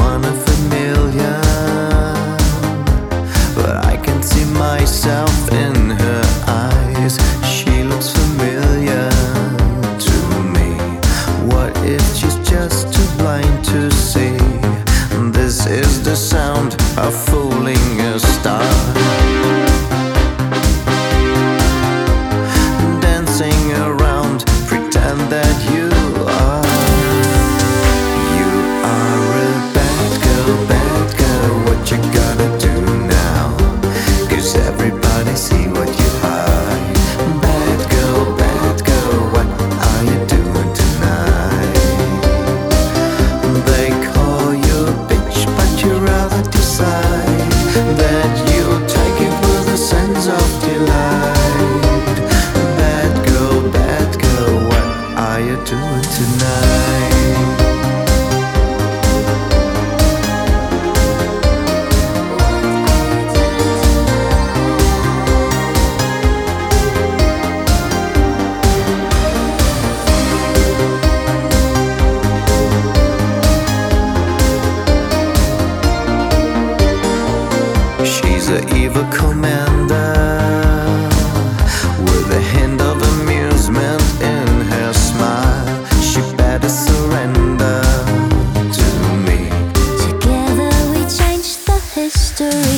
one of a million, but I can see myself in her eyes. She looks familiar to me. What if she's just too blind to see? This is the sound of fooling a star, dancing around, pretend that you are a bad girl. What you gotta do now? 'Cause everybody see what you hide. Bad girl, what are you doing tonight? They call you a bitch, but you rather decide that you'll take it with a sense of delight. Bad girl, what are you doing tonight? She's an evil commander with a hint of amusement in her smile. She better surrender to me. Together we changed the history